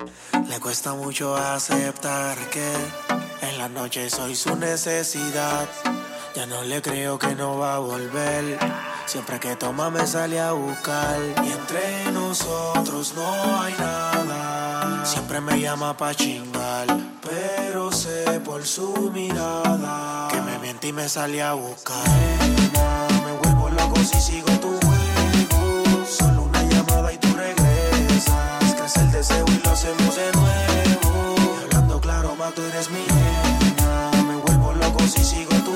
Le cuesta mucho aceptar que en la noche soy su necesidad. Ya no le creo que no va a volver. Siempre que toma me sale a buscar. Y entre nosotros no hay nada. Siempre me llama pa' chingar, pero sé por su mirada que me miente y me sale a buscar. Me vuelvo loco si sigo tu juego. Solo una llamada y tú regresas. Crece el deseo y lo hacemos de nuevo. Y hablando claro, más tú eres mi nena. Me vuelvo loco si sigo tu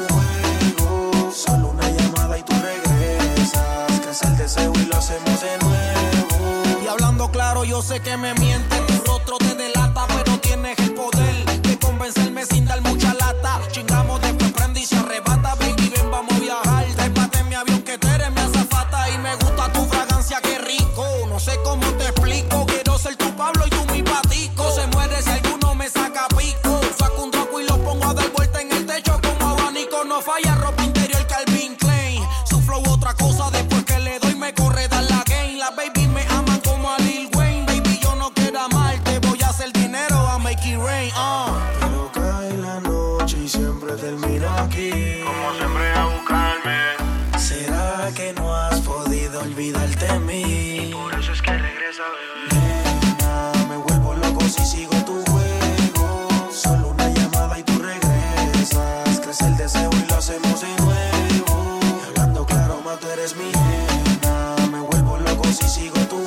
juego. Solo una llamada y tú regresas. Crece el deseo y lo hacemos de nuevo. Y hablando claro, yo sé que me mientes. Tu rostro te delata, pero tienes el poder de convencerme sin dar mucha lata. Chingamos, después prende y se arrebata. Baby, ven, vamos a viajar. Trépate en mi avión que tú eres mi azafata. Y me gusta tu fragancia, qué rico. No sé cómo te explico. Quiero ser tu Pablo y tú mi Patico. Se muere si alguno me saca pico. Saco un troco y lo pongo a dar vuelta en el techo como abanico. No falla, ropa interior Calvin Klein. Su flow otra cosa, después que le doy me corre dar la game. Las baby me aman como a Lil Wayne. Baby, yo no quiero amarte, voy a hacer dinero a make it rain. Pero cae la noche y siempre termino aquí. Como siempre a buscarme. ¿Será que no has podido olvidarte de mí? Por eso es que regresa, bebé. Nena, me vuelvo loco si sigo tu juego. Solo una llamada y tú regresas. Crece el deseo y lo hacemos de nuevo. Y hablando claro, más tú eres mi nena. Me vuelvo loco si sigo tu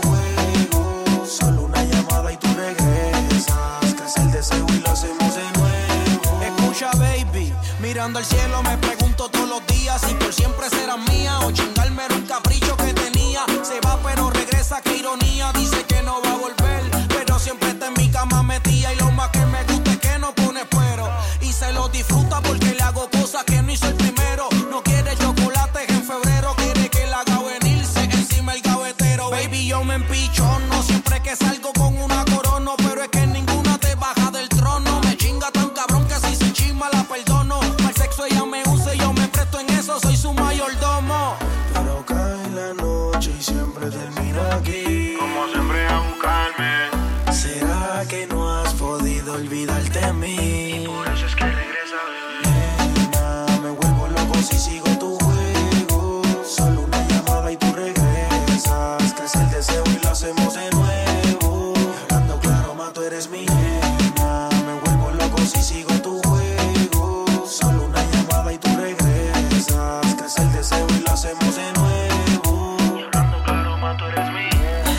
juego. Solo una llamada y tú regresas. Crece el deseo y lo hacemos de nuevo. Escucha, baby, mirando al cielo me pregunto todos los días si por siempre serás mía o chingarme era un capricho que tenía. Se va pero regresa, qué ironía. Dice que no va a volver, pero siempre está en mi cama metida. Y lo más que me gusta es que no pone pero. Y se lo disfruta porque le hago cosas que no hizo el primero. No quiere chocolates en febrero, quiere que la haga venirse encima el gavetero. Baby, yo me empichono siempre que salgo con una corona. Pero es que ninguna te baja del trono. Me chinga tan cabrón que si se chisma la perdono. Al sexo ella me usa y yo me presto en eso, soy su mayordomo. Pero cae la noche y siempre termino aquí. Como siempre a buscarme. ¿Será que no has podido olvidarte de mí? Por eso es que regresa, bebé. Nena, me vuelvo loco si sigo tu juego. Solo una llamada y tú regresas. Crece el deseo y lo hacemos de nuevo. Y hablando claro, más tú eres mi nena. Me vuelvo loco si sigo tu juego. Solo una llamada y tú regresas. Crece el deseo y lo hacemos de nuevo. Y hablando claro, más tú eres mía.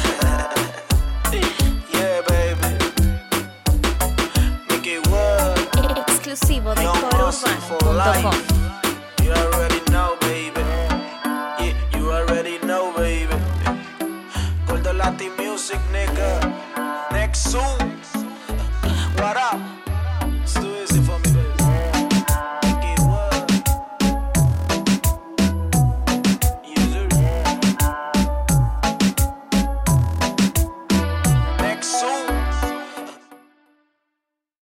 Yeah, baby. Mickey Wood. Exclusivo de No mercy for corourbano.com. life.